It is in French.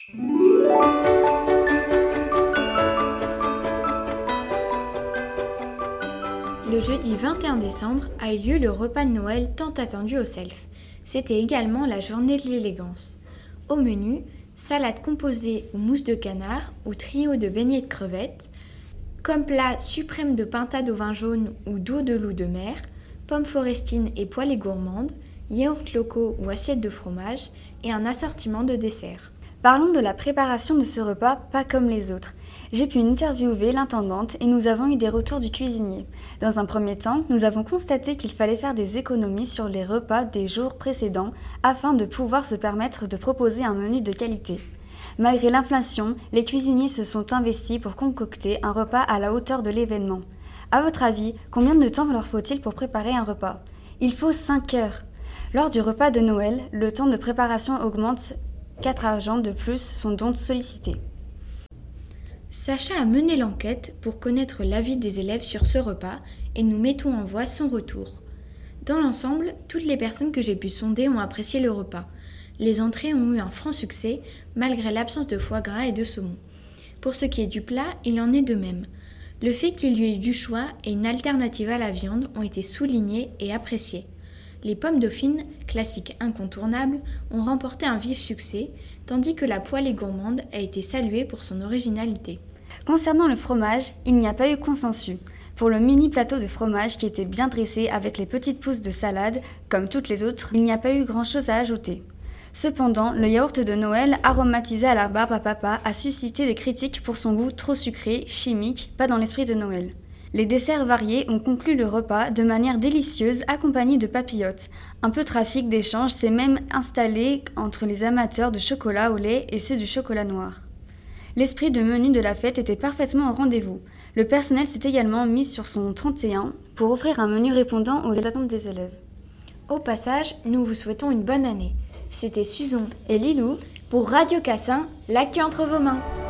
Le jeudi 21 décembre a eu lieu le repas de Noël tant attendu au Self. C'était également la journée de l'élégance. Au menu, salade composée ou mousse de canard ou trio de beignets de crevettes, comme plat suprême de pintade au vin jaune ou d'eau de loup de mer, pommes forestines et poêlées gourmandes, yaourts locaux ou assiettes de fromage et un assortiment de desserts. Parlons de la préparation de ce repas pas comme les autres. J'ai pu interviewer l'intendante et nous avons eu des retours du cuisinier. Dans un premier temps, nous avons constaté qu'il fallait faire des économies sur les repas des jours précédents afin de pouvoir se permettre de proposer un menu de qualité. Malgré l'inflation, les cuisiniers se sont investis pour concocter un repas à la hauteur de l'événement. À votre avis, combien de temps leur faut-il pour préparer un repas ? Il faut 5 heures. Lors du repas de Noël, le temps de préparation augmente. 4 agents de plus sont donc sollicités. Sacha a mené l'enquête pour connaître l'avis des élèves sur ce repas et nous mettons en voie son retour. Dans l'ensemble, toutes les personnes que j'ai pu sonder ont apprécié le repas. Les entrées ont eu un franc succès malgré l'absence de foie gras et de saumon. Pour ce qui est du plat, il en est de même. Le fait qu'il y ait eu du choix et une alternative à la viande ont été soulignés et appréciés. Les pommes dauphines, classiques incontournables, ont remporté un vif succès, tandis que la poêlée gourmande a été saluée pour son originalité. Concernant le fromage, il n'y a pas eu consensus. Pour le mini plateau de fromage qui était bien dressé avec les petites pousses de salade, comme toutes les autres, il n'y a pas eu grand-chose à ajouter. Cependant, le yaourt de Noël, aromatisé à la barbe à papa, a suscité des critiques pour son goût trop sucré, chimique, pas dans l'esprit de Noël. Les desserts variés ont conclu le repas de manière délicieuse accompagnés de papillotes. Un peu trafic d'échange s'est même installé entre les amateurs de chocolat au lait et ceux du chocolat noir. L'esprit de menu de la fête était parfaitement au rendez-vous. Le personnel s'est également mis sur son 31 pour offrir un menu répondant aux attentes des élèves. Au passage, nous vous souhaitons une bonne année. C'était Suzon Et Lilou pour Radio Cassin, l'actu entre vos mains.